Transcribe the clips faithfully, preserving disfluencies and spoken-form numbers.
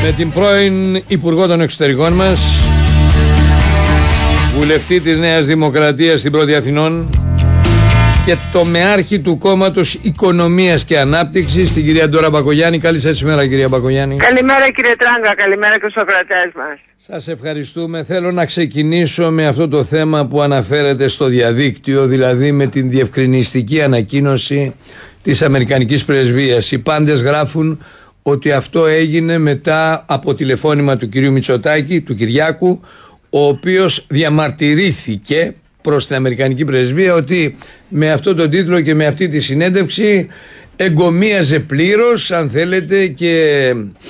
με την πρώην Υπουργό των Εξωτερικών μας, βουλευτή της Νέας Δημοκρατίας στην Πρώτη Αθηνών και τομεάρχη του Κόμματος Οικονομίας και Ανάπτυξης, την κυρία Ντόρα Μπακογιάννη. Καλή σας ημέρα, κυρία Μπακογιάννη. Καλημέρα, κύριε Τράγκα, καλημέρα και στους ακροατές μας. Σας ευχαριστούμε. Θέλω να ξεκινήσω με αυτό το θέμα που αναφέρεται στο διαδίκτυο, δηλαδή με την διευκρινιστική ανακοίνωση της Αμερικανικής Πρεσβείας. Οι πάντες γράφουν ότι αυτό έγινε μετά από τηλεφώνημα του κυρίου Μητσοτάκη, του Κυριάκου, ο οποίος διαμαρτυρήθηκε προς την Αμερικανική Πρεσβεία ότι με αυτό τον τίτλο και με αυτή τη συνέντευξη εγκομίαζε πλήρως, αν θέλετε, και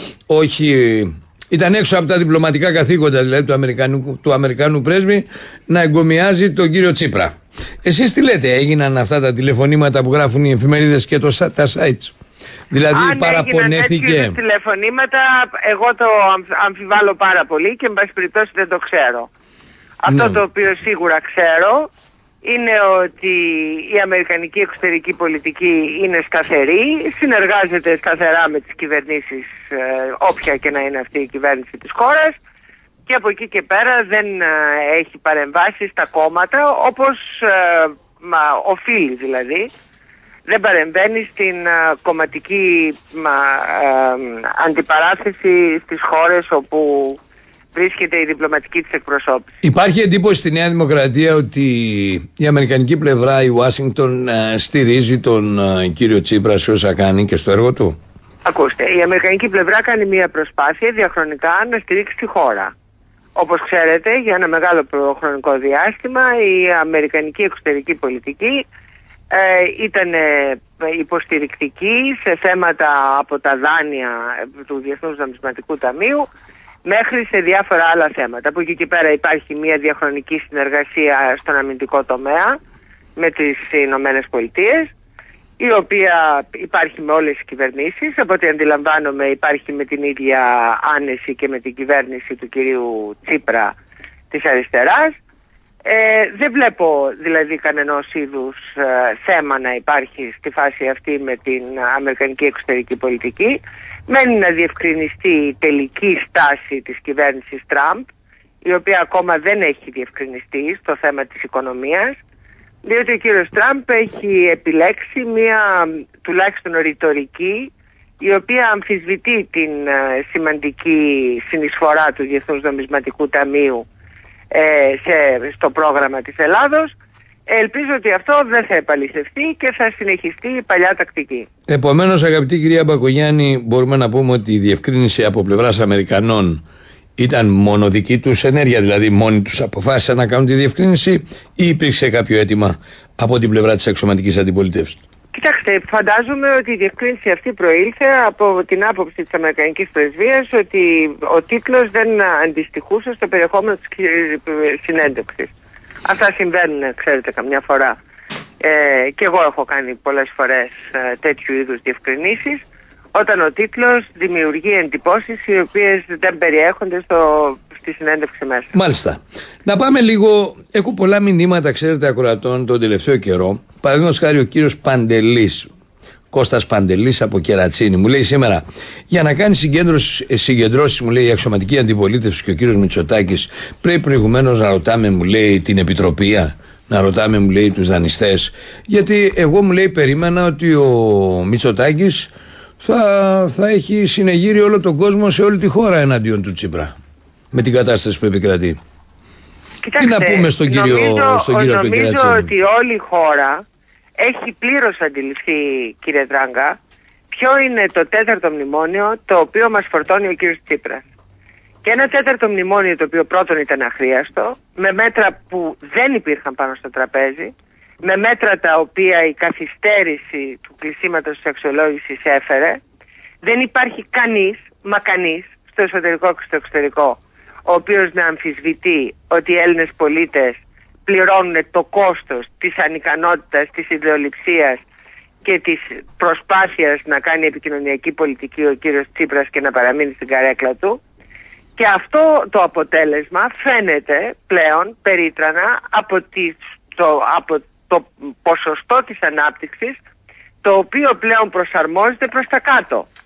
όχι, ήταν έξω από τα διπλωματικά καθήκοντα δηλαδή του Αμερικανού, του Αμερικανού πρέσβη, να εγκομιάζει τον κύριο Τσίπρα. Εσείς τι λέτε, έγιναν αυτά τα τηλεφωνήματα που γράφουν οι εφημερίδες και το, τα sites? Δηλαδή αν παραπονέθηκε. έγιναν τέτοιου τηλεφωνήματα, εγώ το αμφιβάλλω πάρα πολύ και εν πάση περιπτώσει δεν το ξέρω. Αυτό Ναι. το οποίο σίγουρα ξέρω είναι ότι η αμερικανική εξωτερική πολιτική είναι σταθερή, συνεργάζεται σταθερά με τις κυβερνήσεις, ε, όποια και να είναι αυτή η κυβέρνηση της χώρας, και από εκεί και πέρα δεν ε, έχει παρεμβάσει στα κόμματα όπως ε, μα, οφείλει δηλαδή. Δεν παρεμβαίνει στην uh, κομματική uh, αντιπαράθεση στις χώρες όπου βρίσκεται η διπλωματική της εκπροσώπηση. Υπάρχει εντύπωση στη Νέα Δημοκρατία ότι η αμερικανική πλευρά, η Ουάσιγκτον, uh, στηρίζει τον uh, κύριο Τσίπρα σε όσα κάνει και στο έργο του? Ακούστε, η αμερικανική πλευρά κάνει μια προσπάθεια διαχρονικά να στηρίξει τη χώρα. Όπως ξέρετε, για ένα μεγάλο χρονικό διάστημα η αμερικανική εξωτερική πολιτική Ε, ήταν υποστηρικτική σε θέματα από τα δάνεια του Διεθνούς Νομισματικού Ταμείου μέχρι σε διάφορα άλλα θέματα. Από εκεί και πέρα υπάρχει μια διαχρονική συνεργασία στον αμυντικό τομέα με τις Ηνωμένες Πολιτείες, η οποία υπάρχει με όλες τις κυβερνήσεις. Από ό,τι αντιλαμβάνομαι υπάρχει με την ίδια άνεση και με την κυβέρνηση του κυρίου Τσίπρα της αριστεράς. Ε, δεν βλέπω δηλαδή κανενός είδους ε, θέμα να υπάρχει στη φάση αυτή με την αμερικανική εξωτερική πολιτική. Μένει να διευκρινιστεί η τελική στάση της κυβέρνησης Τραμπ, η οποία ακόμα δεν έχει διευκρινιστεί στο θέμα της οικονομίας, διότι ο κύριος Τραμπ έχει επιλέξει μια τουλάχιστον ρητορική η οποία αμφισβητεί την ε, σημαντική συνεισφορά του Διεθνούς Νομισματικού Ταμείου Σε, στο πρόγραμμα της Ελλάδος. Ελπίζω ότι αυτό δεν θα επαληθευτεί και θα συνεχιστεί η παλιά τακτική. Επομένως, αγαπητή κυρία Μπακογιάννη, μπορούμε να πούμε ότι η διευκρίνηση από πλευράς Αμερικανών ήταν μόνο δική τους ενέργεια, δηλαδή μόνοι τους αποφάσισαν να κάνουν τη διευκρίνηση, ή υπήρξε κάποιο αίτημα από την πλευρά της αξιωματικής αντιπολίτευσης? Κοιτάξτε, φαντάζομαι ότι η διευκρίνηση αυτή προήλθε από την άποψη της Αμερικανικής Πρεσβείας ότι ο τίτλος δεν αντιστοιχούσε στο περιεχόμενο της συνέντευξης. Αυτά συμβαίνουν, ξέρετε, καμιά φορά. Ε, και εγώ έχω κάνει πολλές φορές ε, τέτοιου είδους διευκρινήσεις, όταν ο τίτλος δημιουργεί εντυπώσεις οι οποίες δεν περιέχονται στο, στη συνέντευξη μέσα. Μάλιστα. Να πάμε λίγο. Έχω πολλά μηνύματα, ξέρετε, ακροατών τον τελευταίο καιρό. Παραδείγματος χάρη, ο κύριος Παντελής, Κώστας Παντελής από Κερατσίνη, μου λέει σήμερα, για να κάνει συγκεντρώσεις, μου λέει, η αξιωματική αντιπολίτευση και ο κύριος Μητσοτάκης, πρέπει προηγουμένως να ρωτάμε, μου λέει, την Επιτροπή, να ρωτάμε, μου λέει, τους δανειστές. Γιατί εγώ, μου λέει, περίμενα ότι ο Μητσοτάκης θα, θα έχει συνεγείρει όλο τον κόσμο σε όλη τη χώρα εναντίον του Τσίπρα, με την κατάσταση που επικρατεί. Κοιτάξτε, τι να πούμε στον κύριο, νομίζω, στον κύριο νομίζω ότι όλη η χώρα έχει πλήρως αντιληφθεί, κύριε Τράγκα, ποιο είναι το τέταρτο μνημόνιο το οποίο μας φορτώνει ο κύριος Τσίπρας. Και ένα τέταρτο μνημόνιο το οποίο πρώτον ήταν αχρίαστο, με μέτρα που δεν υπήρχαν πάνω στο τραπέζι, με μέτρα τα οποία η καθυστέρηση του κλεισίματος της αξιολόγησης έφερε. Δεν υπάρχει κανείς, μα κανείς, στο εσωτερικό και στο εξωτερικό, ο οποίος να αμφισβητεί ότι οι Έλληνες πολίτες πληρώνουν το κόστος της ανικανότητας, της ιδεολειψίας και της προσπάθειας να κάνει επικοινωνιακή πολιτική ο κύριος Τσίπρας και να παραμείνει στην καρέκλα του. Και αυτό το αποτέλεσμα φαίνεται πλέον περίτρανα από, τη, το, από το ποσοστό της ανάπτυξης, το οποίο πλέον προσαρμόζεται προς τα κάτω.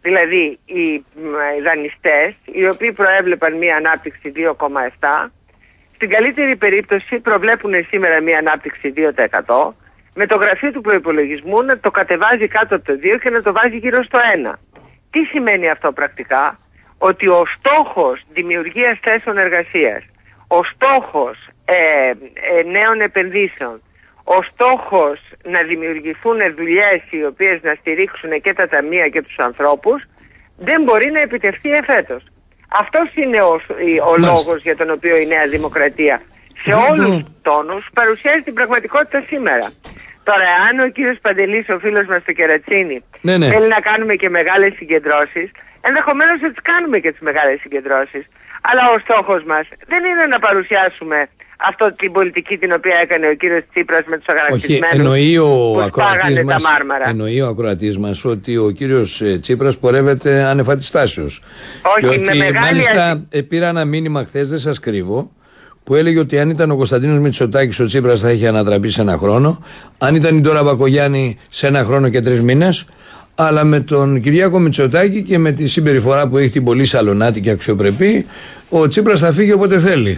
δηλαδή οι δανειστές, οι οποίοι προέβλεπαν μία ανάπτυξη δύο κόμμα επτά, στην καλύτερη περίπτωση προβλέπουν σήμερα μία ανάπτυξη δύο τοις εκατό, με το γραφείο του προϋπολογισμού να το κατεβάζει κάτω από το δύο και να το βάζει γύρω στο ένα. Τι σημαίνει αυτό πρακτικά? Ότι ο στόχος δημιουργίας θέσεων εργασίας, ο στόχος ε, ε, νέων επενδύσεων, ο στόχος να δημιουργηθούν δουλειές οι οποίες να στηρίξουν και τα ταμεία και τους ανθρώπους, δεν μπορεί να επιτευχθεί εφέτος. Αυτός είναι ο, ο λόγος για τον οποίο η Νέα Δημοκρατία σε όλους τους τόνους παρουσιάζει την πραγματικότητα σήμερα. Τώρα, αν ο κύριος Παντελής, ο φίλος μας στο Κερατσίνι, ναι, ναι. θέλει να κάνουμε και μεγάλες συγκεντρώσεις, ενδεχομένως να τις κάνουμε και τις μεγάλες συγκεντρώσεις. Αλλά ο στόχος μας δεν είναι να παρουσιάσουμε αυτό την πολιτική την οποία έκανε ο κύριος Τσίπρας με τους αγανακτισμένους που σπάγανε τα μάρμαρα. Εννοεί ο ακροατής μας ότι ο κύριος Τσίπρας πορεύεται ανεφατιστάσεως. Όχι, και με ότι μεγάλη... Μάλιστα ασύ... πήρα ένα μήνυμα χθες, δεν σας κρύβω, που έλεγε ότι αν ήταν ο Κωνσταντίνος Μητσοτάκης ο Τσίπρας θα είχε ανατραπεί σε ένα χρόνο, αν ήταν η Ντόρα Μπακογιάννη σε ένα χρόνο και τρεις μήνες, αλλά με τον Κυριάκο Μητσοτάκη και με τη συμπεριφορά που έχει την πολύ σαλονάτη και αξιοπρεπή, ο Τσίπρας θα φύγει όποτε θέλει.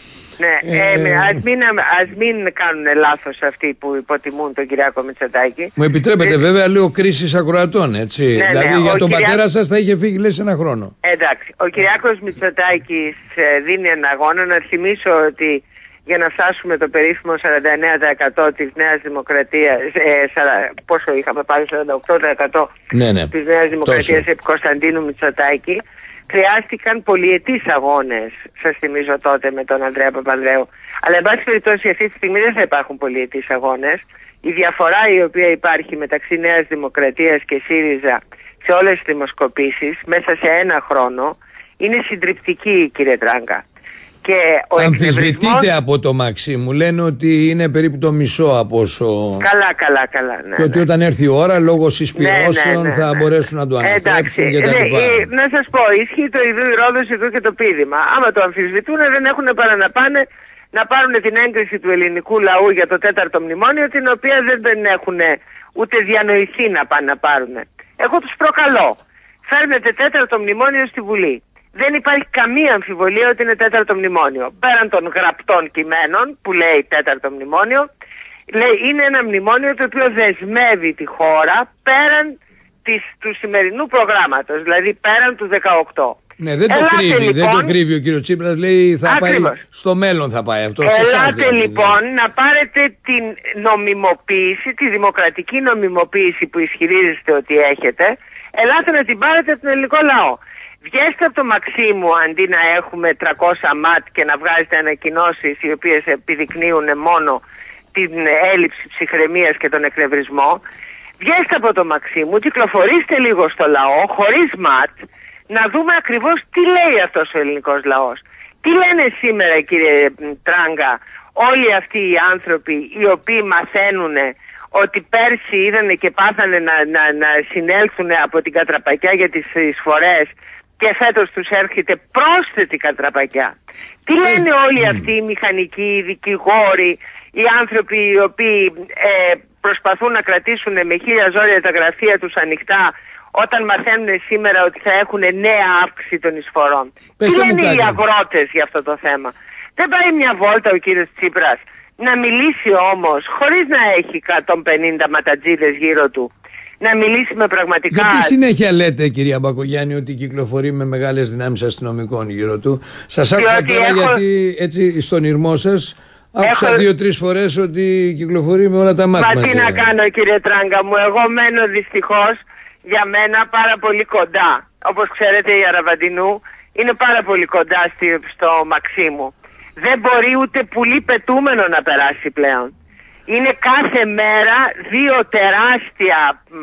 Ναι, ε, ε, ας, μην, ας μην κάνουν λάθος αυτοί που υποτιμούν τον Κυριάκο Μητσοτάκη. Μου επιτρέπετε, ε, βέβαια, λέω κρίσεις ακροατών, έτσι. Ναι, δηλαδή ναι, για τον Κυριάκο... πατέρα σας θα είχε φύγει, λες, ένα χρόνο. Εντάξει, ο Κυριάκος Μητσοτάκης δίνει ένα αγώνα. Να θυμίσω ότι για να φτάσουμε το περίφημο σαράντα εννέα τοις εκατό της Νέας Δημοκρατίας, ε, σαρα, πόσο είχαμε πάρει, σαράντα οκτώ τοις εκατό ναι, ναι, της Νέας Δημοκρατίας επί Κωνσταντίνου Μητσοτάκη, χρειάστηκαν πολυετής αγώνες, σας θυμίζω τότε, με τον Ανδρέα Παπανδρέου. Αλλά εν πάση περιπτώσει αυτή τη στιγμή δεν θα υπάρχουν πολυετής αγώνες. Η διαφορά η οποία υπάρχει μεταξύ Νέας Δημοκρατίας και ΣΥΡΙΖΑ σε όλες τις δημοσκοπήσεις μέσα σε ένα χρόνο είναι συντριπτική, κύριε Τράγκα. Και ο αμφισβητείται από το Μαξίμου. Λένε ότι είναι περίπου το μισό από όσο. Καλά, καλά, καλά. Ναι, και ότι ναι. όταν έρθει η ώρα, λόγω συσπυρώσεων, ναι, ναι, ναι, ναι. θα μπορέσουν να το αναθρέψουν και τα λοιπά. Ναι, να σας πω, ισχύει το ιδού η Ρόδος, εδώ και το πείδημα. Άμα το αμφισβητούν, δεν έχουν παρά να πάνε να πάρουν την έγκριση του ελληνικού λαού για το τέταρτο μνημόνιο, την οποία δεν, δεν έχουν ούτε διανοηθεί να πάνε να πάρουν. Εγώ τους προκαλώ. Φέρνετε τέταρτο μνημόνιο στη Βουλή. Δεν υπάρχει καμία αμφιβολία ότι είναι τέταρτο μνημόνιο. Πέραν των γραπτών κειμένων που λέει τέταρτο μνημόνιο, λέει, είναι ένα μνημόνιο το οποίο δεσμεύει τη χώρα πέραν της, του σημερινού προγράμματος, δηλαδή πέραν του δεκαοκτώ. Ναι, δεν το, κρύβει, λοιπόν, δεν το κρύβει ο κύριος Τσίπρας, λέει θα ακριβώς. πάει στο μέλλον θα πάει αυτό. Ελάτε σε εσάς, δηλαδή, λοιπόν να πάρετε την νομιμοποίηση, τη δημοκρατική νομιμοποίηση που ισχυρίζεστε ότι έχετε, ελάτε να την πάρετε από τον ελληνικό λαό. Βγαίνετε από το Μαξίμου αντί να έχουμε τριακόσια ματ και να βγάζετε ανακοινώσεις οι οποίες επιδεικνύουν μόνο την έλλειψη ψυχραιμίας και τον εκνευρισμό. Βγαίνετε από το Μαξίμου, κυκλοφορήστε λίγο στο λαό χωρίς ματ, να δούμε ακριβώς τι λέει αυτός ο ελληνικός λαός. Τι λένε σήμερα, κύριε Τράγκα, όλοι αυτοί οι άνθρωποι οι οποίοι μαθαίνουν ότι πέρσι είδανε και πάθανε να, να, να συνέλθουν από την κατραπακιά για τις εισφορές και φέτος τους έρχεται πρόσθετη κατραπακιά. Τι λένε όλοι αυτοί οι μηχανικοί, οι δικηγόροι, οι άνθρωποι οι οποίοι ε, προσπαθούν να κρατήσουν με χίλια ζόρια τα γραφεία τους ανοιχτά όταν μαθαίνουν σήμερα ότι θα έχουν νέα αύξηση των εισφορών? Τι λένε οι αγρότες για αυτό το θέμα? Δεν πάει μια βόλτα ο κύριος Τσίπρας να μιλήσει όμως χωρίς να έχει εκατόν πενήντα ματατζίδες γύρω του? Να μιλήσει με πραγματικά... Γιατί συνέχεια λέτε, κυρία Μπακογιάννη, ότι κυκλοφορεί με μεγάλες δυνάμεις αστυνομικών γύρω του? Σας άκουσα τώρα έχω... γιατί έτσι στον ήρμό σας άκουσα έχω... δύο-τρεις φορές ότι κυκλοφορεί με όλα τα μάτια. Μα τι να κάνω, κύριε Τράγκα μου, εγώ μένω δυστυχώς για μένα πάρα πολύ κοντά. Όπως ξέρετε, η Αραβαντινού είναι πάρα πολύ κοντά στο Μαξίμου. Δεν μπορεί ούτε πουλί πετούμενο να περάσει πλέον. Είναι κάθε μέρα δύο τεράστια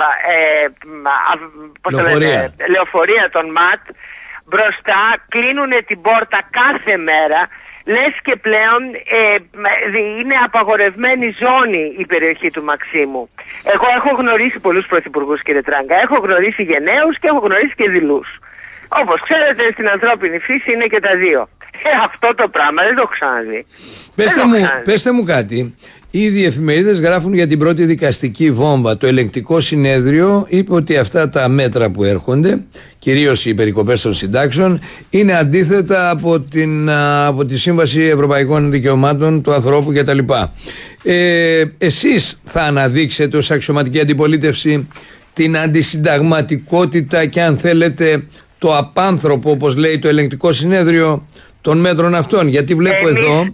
ε, πώς λεωφορεία. Λέτε, λεωφορεία των ΜΑΤ μπροστά, κλείνουν την πόρτα κάθε μέρα, λες και πλέον ε, είναι απαγορευμένη ζώνη η περιοχή του Μαξίμου. Εγώ έχω γνωρίσει πολλούς πρωθυπουργούς, κύριε Τράγκα, έχω γνωρίσει γενναίους και έχω γνωρίσει και δειλούς. Όπως ξέρετε, στην ανθρώπινη φύση είναι και τα δύο. Ε, αυτό το πράγμα δεν το έχω ξαναδεί. Πέστε, μου, πέστε μου κάτι. Ήδη οι εφημερίδες γράφουν για την πρώτη δικαστική βόμβα. Το ελεγκτικό συνέδριο είπε ότι αυτά τα μέτρα που έρχονται, κυρίως οι περικοπές των συντάξεων, είναι αντίθετα από, την, από τη Σύμβαση Ευρωπαϊκών Δικαιωμάτων του Ανθρώπου κτλ. Ε, εσείς θα αναδείξετε ως αξιωματική αντιπολίτευση την αντισυνταγματικότητα και, αν θέλετε, το απάνθρωπο, όπως λέει το ελεγκτικό συνέδριο, των μέτρων αυτών? Γιατί βλέπω Εμείς... εδώ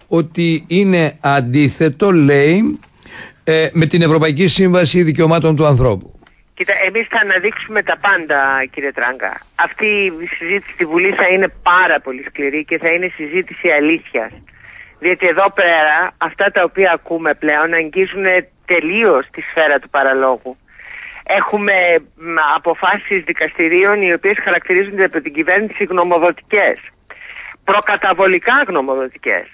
ότι είναι αντίθετο, λέει, ε, με την Ευρωπαϊκή Σύμβαση Δικαιωμάτων του Ανθρώπου. Κοίτα, εμείς θα αναδείξουμε τα πάντα, κύριε Τράγκα. Αυτή η συζήτηση στη Βουλή θα είναι πάρα πολύ σκληρή και θα είναι συζήτηση αλήθειας. Διότι εδώ πέρα αυτά τα οποία ακούμε πλέον αγγίζουν τελείως τη σφαίρα του παραλόγου. Έχουμε αποφάσεις δικαστηρίων οι οποίες χαρακτηρίζονται από την κυβέρνηση γνωμοδοτικές, προκαταβολικά γνωμοδοτικές.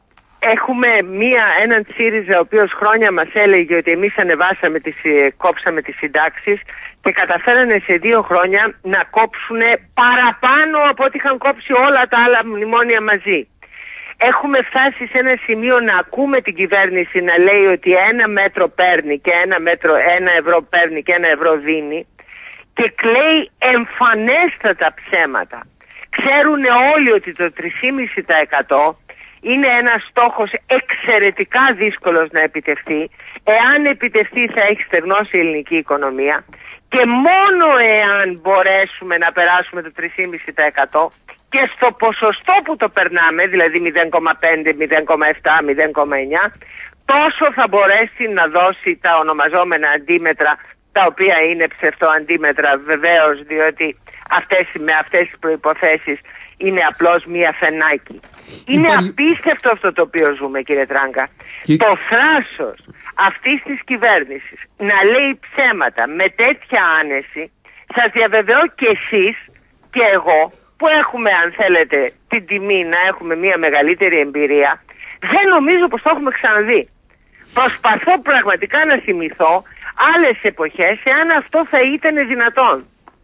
Έχουμε μία, έναν ΣΥΡΙΖΑ ο οποίος χρόνια μας έλεγε ότι εμείς ανεβάσαμε τις, κόψαμε τις συντάξεις και καταφέρανε σε δύο χρόνια να κόψουν παραπάνω από ό,τι είχαν κόψει όλα τα άλλα μνημόνια μαζί. Έχουμε φτάσει σε ένα σημείο να ακούμε την κυβέρνηση να λέει ότι ένα μέτρο παίρνει και ένα, μέτρο, ένα ευρώ παίρνει και ένα ευρώ δίνει και κλαίει εμφανέστατα ψέματα. Ξέρουν όλοι ότι το τρία κόμμα πέντε τοις εκατό είναι ένας στόχος εξαιρετικά δύσκολος να επιτευχθεί. Εάν επιτευχθεί θα έχει στεγνώσει η ελληνική οικονομία και μόνο εάν μπορέσουμε να περάσουμε το τρία κόμμα πέντε τοις εκατό και στο ποσοστό που το περνάμε, δηλαδή μηδέν κόμμα πέντε, μηδέν κόμμα επτά, μηδέν κόμμα εννιά, τόσο θα μπορέσει να δώσει τα ονομαζόμενα αντίμετρα, τα οποία είναι ψευτοαντίμετρα βεβαίως, διότι αυτές, με αυτές τις προϋποθέσεις είναι απλώς μία φενάκι. Είναι Υπά... απίστευτο αυτό το οποίο ζούμε, κύριε Τράγκα. Και... Το θράσος αυτής της κυβέρνησης να λέει ψέματα με τέτοια άνεση, σας διαβεβαιώ και εσείς και εγώ, που έχουμε, αν θέλετε, την τιμή να έχουμε μία μεγαλύτερη εμπειρία, δεν νομίζω πως το έχουμε ξαναδεί. Προσπαθώ πραγματικά να θυμηθώ άλλες εποχές, εάν αυτό θα ήταν δυνατόν.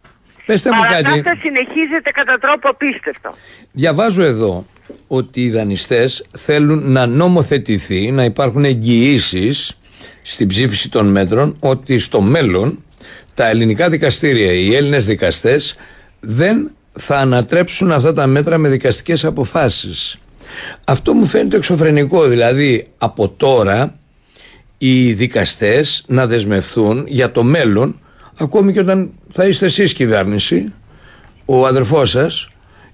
Πεςτε μου κάτι. Αυτά συνεχίζεται κατά τρόπο απίστευτο. Διαβάζω εδώ ότι οι δανειστές θέλουν να νομοθετηθεί, να υπάρχουν εγγυήσεις στην ψήφιση των μέτρων, ότι στο μέλλον τα ελληνικά δικαστήρια, οι Έλληνες δικαστές δεν θα ανατρέψουν αυτά τα μέτρα με δικαστικές αποφάσεις. Αυτό μου φαίνεται εξωφρενικό, δηλαδή από τώρα οι δικαστές να δεσμευθούν για το μέλλον, ακόμη και όταν θα είστε εσείς κυβέρνηση, ο αδερφός σας,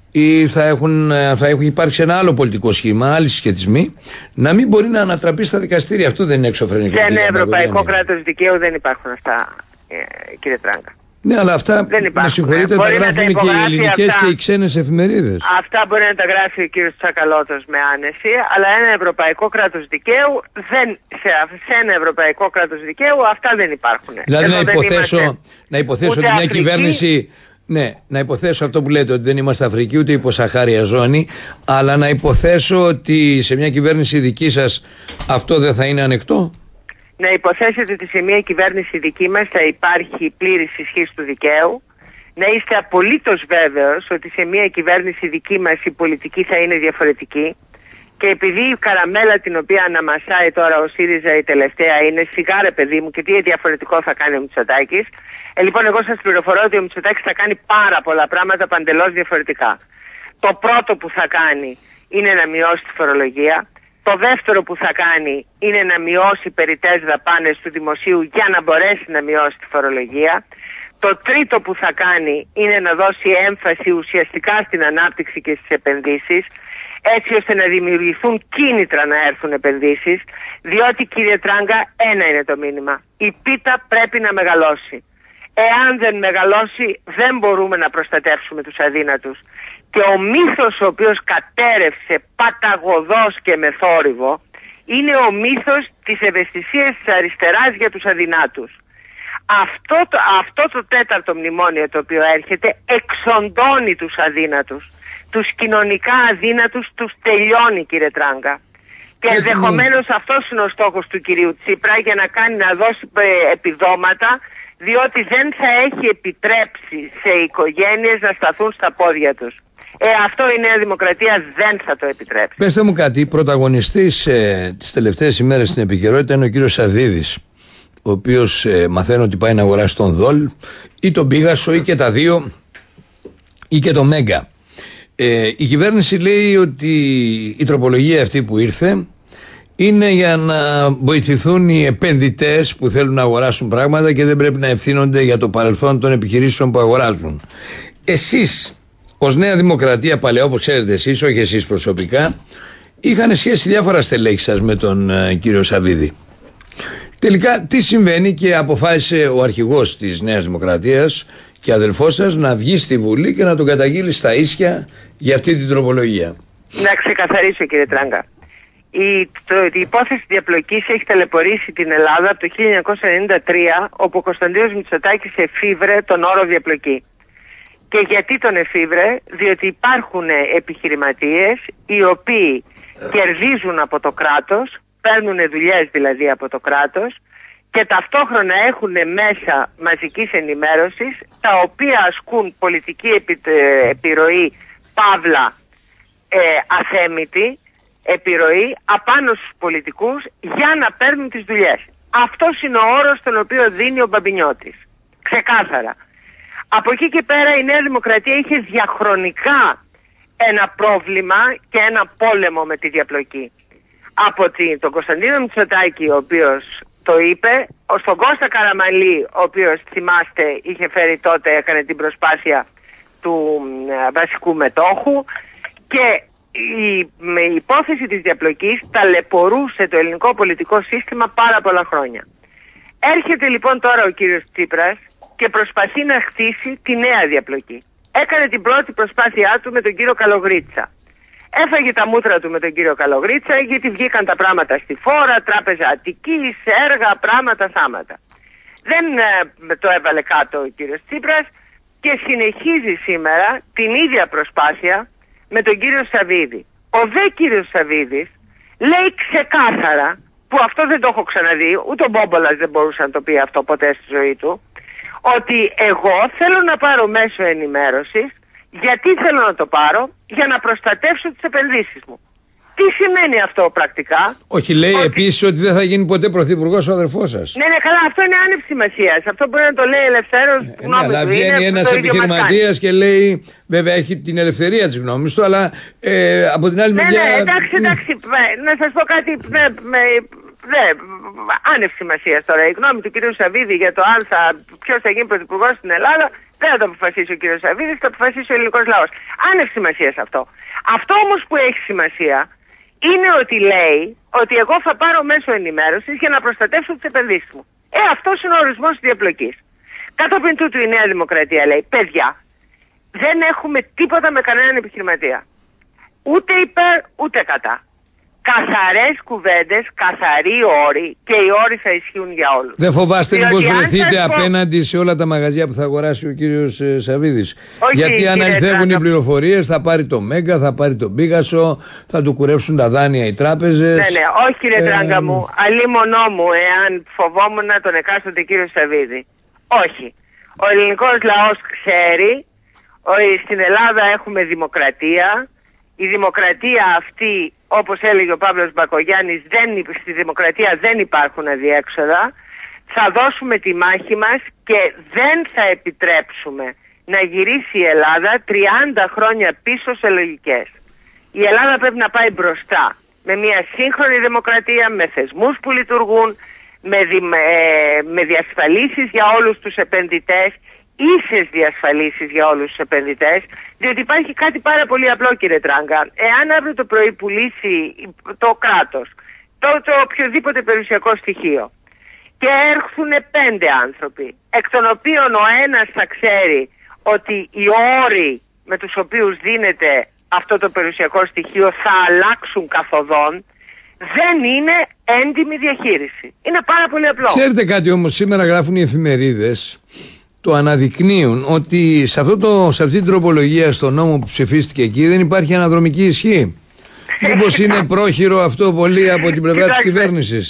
ή θα έχουν, θα έχουν υπάρξει ένα άλλο πολιτικό σχήμα, άλλοι συσχετισμοί, να μην μπορεί να ανατραπεί στα δικαστήρια. Αυτό δεν είναι εξωφρενικό? Σε ένα ευρωπαϊκό κράτος δικαίου δεν υπάρχουν αυτά, ε, κύριε Τράγκα. Ναι, αλλά αυτά, με συγχωρείτε, τα γράφουν και οι ελληνικές αυτά, και οι ξένες εφημερίδες. Αυτά μπορεί να τα γράφει ο κύριος Τσακαλώτος με άνεση, αλλά ένα ευρωπαϊκό κράτος δικαίου, δεν, σε, σε ένα ευρωπαϊκό κράτος δικαίου αυτά δεν υπάρχουν. Δηλαδή να υποθέσω, να υποθέσω ότι μια Αφρική, κυβέρνηση, ναι, να υποθέσω αυτό που λέτε, ότι δεν είμαστε Αφρική ούτε υποσαχάρια ζώνη, αλλά να υποθέσω ότι σε μια κυβέρνηση δική σας αυτό δεν θα είναι ανεκτό. Να υποθέσετε ότι σε μια κυβέρνηση δική μας θα υπάρχει πλήρης ισχύς του δικαίου, να είστε απολύτως βέβαιος ότι σε μια κυβέρνηση δική μας η πολιτική θα είναι διαφορετική και επειδή η καραμέλα την οποία αναμασάει τώρα ο ΣΥΡΙΖΑ η τελευταία είναι σιγάρε παιδί μου και τι διαφορετικό θα κάνει ο Μητσοτάκης, ε, λοιπόν εγώ σας πληροφορώ ότι ο Μητσοτάκης θα κάνει πάρα πολλά πράγματα παντελώς διαφορετικά. Το πρώτο που θα κάνει είναι να μειώσει τη φορολογία. Το δεύτερο που θα κάνει είναι να μειώσει περιττές δαπάνες του δημοσίου για να μπορέσει να μειώσει τη φορολογία. Το τρίτο που θα κάνει είναι να δώσει έμφαση ουσιαστικά στην ανάπτυξη και στις επενδύσεις, έτσι ώστε να δημιουργηθούν κίνητρα να έρθουν επενδύσεις, διότι, κύριε Τράγκα, ένα είναι το μήνυμα. Η πίτα πρέπει να μεγαλώσει. Εάν δεν μεγαλώσει δεν μπορούμε να προστατεύσουμε τους αδύνατους. Και ο μύθος ο οποίος κατέρευσε παταγωδός και με θόρυβο είναι ο μύθος της ευαισθησίας της αριστεράς για τους αδυνάτους. Αυτό το, αυτό το τέταρτο μνημόνιο το οποίο έρχεται εξοντώνει τους αδύνατους. Τους κοινωνικά αδύνατους τους τελειώνει, κύριε Τράγκα. Και ενδεχομένως αυτός είναι ο στόχος του κυρίου Τσίπρα, για να κάνει να δώσει επιδόματα, διότι δεν θα έχει επιτρέψει σε οικογένειες να σταθούν στα πόδια τους. Ε, αυτό η Νέα Δημοκρατία δεν θα το επιτρέψει. Πεςτε μου κάτι, πρωταγωνιστής ε, τις τελευταίες ημέρες στην επικαιρότητα είναι ο κύριος Σαββίδης, ο οποίος ε, μαθαίνει ότι πάει να αγοράσει τον Δόλ ή τον Πίγασο ή και τα δύο ή και το Μέγκα. Ε, η κυβέρνηση λέει ότι η τροπολογία αυτή που ήρθε είναι για να βοηθηθούν οι επενδυτές που θέλουν να αγοράσουν πράγματα και δεν πρέπει να ευθύνονται για το παρελθόν των επιχειρήσεων που αγοράζουν. Εσείς ως Νέα Δημοκρατία παλαιό, όπως ξέρετε εσείς, όχι εσείς προσωπικά, είχαν σχέση διάφορα στελέχη σας με τον ε, κύριο Σαββίδη. Τελικά τι συμβαίνει και αποφάσισε ο αρχηγός της Νέας Δημοκρατίας και αδελφός σας να βγει στη Βουλή και να τον καταγγείλει στα ίσια για αυτή την τροπολογία. Να ξεκαθαρίσω, κύριε Τράγκα. Η, το, η υπόθεση διαπλοκής έχει ταλαιπωρήσει την Ελλάδα από το χίλια εννιακόσια ενενήντα τρία, όπου ο Κωνσταντίνος Μητσοτάκης εφήβρε τον όρο διαπλοκή. Και γιατί τον εφήβρε? Διότι υπάρχουν επιχειρηματίες οι οποίοι κερδίζουν από το κράτος, παίρνουν δουλειές δηλαδή από το κράτος και ταυτόχρονα έχουν μέσα μαζικής ενημέρωσης τα οποία ασκούν πολιτική επι, επιρροή, παύλα ε, αθέμητη επιρροή απάνω στους πολιτικούς για να παίρνουν τις δουλειές. Αυτός είναι ο όρος τον οποίο δίνει ο Μπαμπινιώτης. Ξεκάθαρα. Από εκεί και πέρα η Νέα Δημοκρατία είχε διαχρονικά ένα πρόβλημα και ένα πόλεμο με τη διαπλοκή. Από τον Κωνσταντίνο Μητσοτάκη, ο οποίος το είπε, στον Κώστα Καραμανλή, ο οποίος θυμάστε είχε φέρει τότε, έκανε την προσπάθεια του βασικού μετόχου, και η, με η υπόθεση της διαπλοκής ταλαιπωρούσε το ελληνικό πολιτικό σύστημα πάρα πολλά χρόνια. Έρχεται λοιπόν τώρα ο κύριος Τσίπρας και προσπαθεί να χτίσει τη νέα διαπλοκή. Έκανε την πρώτη προσπάθειά του με τον κύριο Καλογρίτσα. Έφαγε τα μούτρα του με τον κύριο Καλογρίτσα γιατί βγήκαν τα πράγματα στη φόρα, Τράπεζα Αττικής, έργα, πράγματα, θάματα. Δεν ε, το έβαλε κάτω ο κύριος Τσίπρας και συνεχίζει σήμερα την ίδια προσπάθεια με τον κύριο Σαββίδη. Ο δε κύριος Σαββίδης λέει ξεκάθαρα, που αυτό δεν το έχω ξαναδεί, ούτε ο Μπόμπολας δεν μπορούσε να το πει αυτό ποτέ στη ζωή του, ότι εγώ θέλω να πάρω μέσω ενημέρωσης. Γιατί θέλω να το πάρω? Για να προστατεύσω τις επενδύσεις μου. Τι σημαίνει αυτό πρακτικά? Όχι, λέει ότι... επίσης ότι δεν θα γίνει ποτέ πρωθυπουργός ο αδερφός σας. Ναι, ναι, καλά, αυτό είναι άνευ σημασίας. Αυτό μπορεί να το λέει ελευθέρως. Ε, ναι, αλλά βγαίνει ένας επιχειρηματίας και λέει, βέβαια έχει την ελευθερία της γνώμης του, αλλά ε, από την άλλη ναι, μεριά... Ναι, εντάξει, εντάξει, να σας πω κάτι, ναι, με, ναι, άνευ σημασίας τώρα. Η γνώμη του κ. Σαββίδη για το αν θα, ποιος θα γίνει πρωθυπουργός στην Ελλάδα, δεν θα το αποφασίσει ο κύριος Σαββίδης, θα το αποφασίσει ο ελληνικός λαός. Άνευ σημασίας αυτό. Αυτό όμως που έχει σημασία είναι ότι λέει ότι εγώ θα πάρω μέσω ενημέρωσης για να προστατεύσω τις επενδύσεις μου. Ε, αυτός είναι ο ορισμός της διαπλοκής. Κατόπιν τούτου η Νέα Δημοκρατία λέει, παιδιά, δεν έχουμε τίποτα με κανέναν επιχειρηματία. Ούτε υπέρ, ούτε κατά. Καθαρές κουβέντες, καθαροί όροι και οι όροι θα ισχύουν για όλους. Δεν φοβάστε μήπως βρεθείτε πω... απέναντι σε όλα τα μαγαζιά που θα αγοράσει ο κύριος ε, Σαββίδης? Όχι, γιατί αν αληθεύουν οι πληροφορίες θα πάρει το Μέγκα, θα πάρει το Πίγασο, θα του κουρεύσουν τα δάνεια οι τράπεζες. Ναι, ναι, όχι κύριε ε... Τράγκα μου, αλίμονό μου εάν φοβόμουν τον εκάστοτε κύριο Σαββίδη. Όχι. Ο ελληνικός λαός ξέρει ότι στην Ελλάδα έχουμε δημοκρατία. Η δημοκρατία αυτή, όπως έλεγε ο Παύλος Μπακογιάννης, δεν, στη δημοκρατία δεν υπάρχουν αδιέξοδα. Θα δώσουμε τη μάχη μας και δεν θα επιτρέψουμε να γυρίσει η Ελλάδα τριάντα χρόνια πίσω σε λογικές. Η Ελλάδα πρέπει να πάει μπροστά με μια σύγχρονη δημοκρατία, με θεσμούς που λειτουργούν, με, δι, με, με διασφαλίσεις για όλους τους επενδυτές, ίσες διασφαλίσεις για όλους τους επενδυτές, διότι υπάρχει κάτι πάρα πολύ απλό κύριε Τράγκα. Εάν αύριο το πρωί πουλήσει το κράτος το, το οποιοδήποτε περιουσιακό στοιχείο και έρθουν πέντε άνθρωποι, εκ των οποίων ο ένας θα ξέρει ότι οι όροι με τους οποίους δίνεται αυτό το περιουσιακό στοιχείο θα αλλάξουν καθοδόν, δεν είναι έντιμη διαχείριση. Είναι πάρα πολύ απλό. Ξέρετε κάτι όμως, σήμερα γράφουν οι εφημερίδες, το αναδεικνύουν, ότι σε, αυτό το, σε αυτή την τροπολογία στο νόμο που ψηφίστηκε εκεί δεν υπάρχει αναδρομική ισχύ. Μήπως είναι πρόχειρο αυτό πολύ από την πλευρά της κυβέρνησης?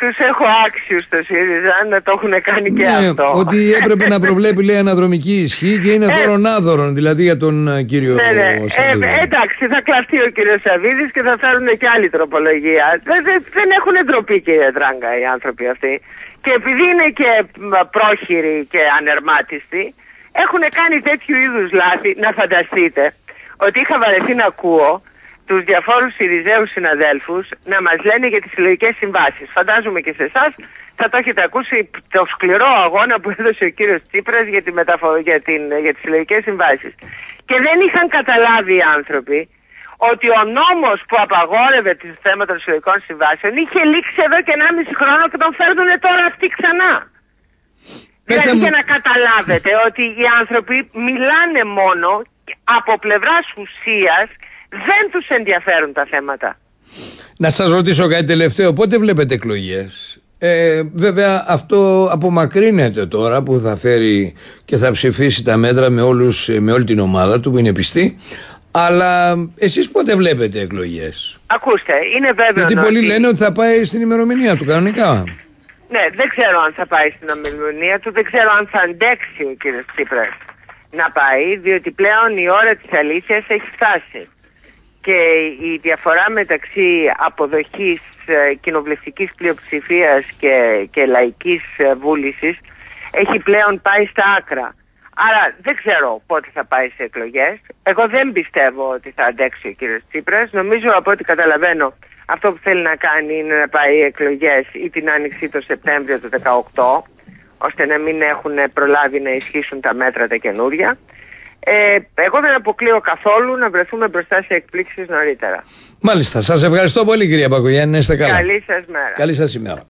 τους έχω άξιους στο ΣΥΡΙΖΑ να το έχουν κάνει και ναι, αυτό. Ότι έπρεπε να προβλέπει, λέει, αναδρομική ισχύ και είναι δώρον άδωρον, δηλαδή για τον uh, κύριο ναι, ναι. Σαββίδη. Ε, εντάξει, θα κλαφτεί ο κύριος Σαββίδης και θα φέρουν και άλλη τροπολογία. Δεν, δεν, δεν έχουν ντροπή, κύριε Τράγκα, οι άνθρωποι αυτοί. Και επειδή είναι και πρόχειροι και ανερμάτιστοι, έχουν κάνει τέτοιου είδους λάθη. Να φανταστείτε ότι είχα βαρεθεί να ακούω τους διαφόρους Συριζέους συναδέλφους να μας λένε για τις συλλογικές συμβάσεις. Φαντάζομαι και σε εσάς θα το έχετε ακούσει, το σκληρό αγώνα που έδωσε ο κύριος Τσίπρας για, τη μεταφο... για, την... για τις συλλογικές συμβάσεις. Και δεν είχαν καταλάβει οι άνθρωποι ότι ο νόμος που απαγόρευε το θέμα των συλλογικών συμβάσεων είχε λήξει εδώ και ενάμιση χρόνο και τον φέρνουν τώρα αυτοί ξανά. Δηλαδή μου... για να καταλάβετε ότι οι άνθρωποι μιλάνε μόνο από πλευράς ουσίας, δεν τους ενδιαφέρουν τα θέματα. Να σας ρωτήσω κάτι τελευταίο, πότε βλέπετε εκλογές? Ε, βέβαια αυτό απομακρύνεται τώρα που θα φέρει και θα ψηφίσει τα μέτρα με, όλους, με όλη την ομάδα του που είναι πιστή. Αλλά εσείς πότε βλέπετε εκλογές? Ακούστε, είναι βέβαιο. Γιατί πολλοί ότι... λένε ότι θα πάει στην ημερομηνία του κανονικά. Ναι, δεν ξέρω αν θα πάει στην ημερομηνία του, δεν ξέρω αν θα αντέξει ο κύριος Τσίπρας να πάει, διότι πλέον η ώρα της αλήθειας έχει φτάσει. Και η διαφορά μεταξύ αποδοχής ε, κοινοβουλευτικής πλειοψηφίας και, και λαϊκής ε, βούλησης έχει πλέον πάει στα άκρα. Άρα δεν ξέρω πότε θα πάει σε εκλογές. Εγώ δεν πιστεύω ότι θα αντέξει ο κύριος Τσίπρας. Νομίζω, από ό,τι καταλαβαίνω, αυτό που θέλει να κάνει είναι να πάει εκλογές ή την άνοιξη το Σεπτέμβριο του δεκαοκτώ, ώστε να μην έχουν προλάβει να ισχύσουν τα μέτρα τα καινούρια. Ε, εγώ δεν αποκλείω καθόλου να βρεθούμε μπροστά σε εκπλήξεις νωρίτερα. Μάλιστα. Σας ευχαριστώ πολύ, κυρία Μπακογιάννη. Να είστε καλά. Καλή σας μέρα. Καλή σας ημέρα.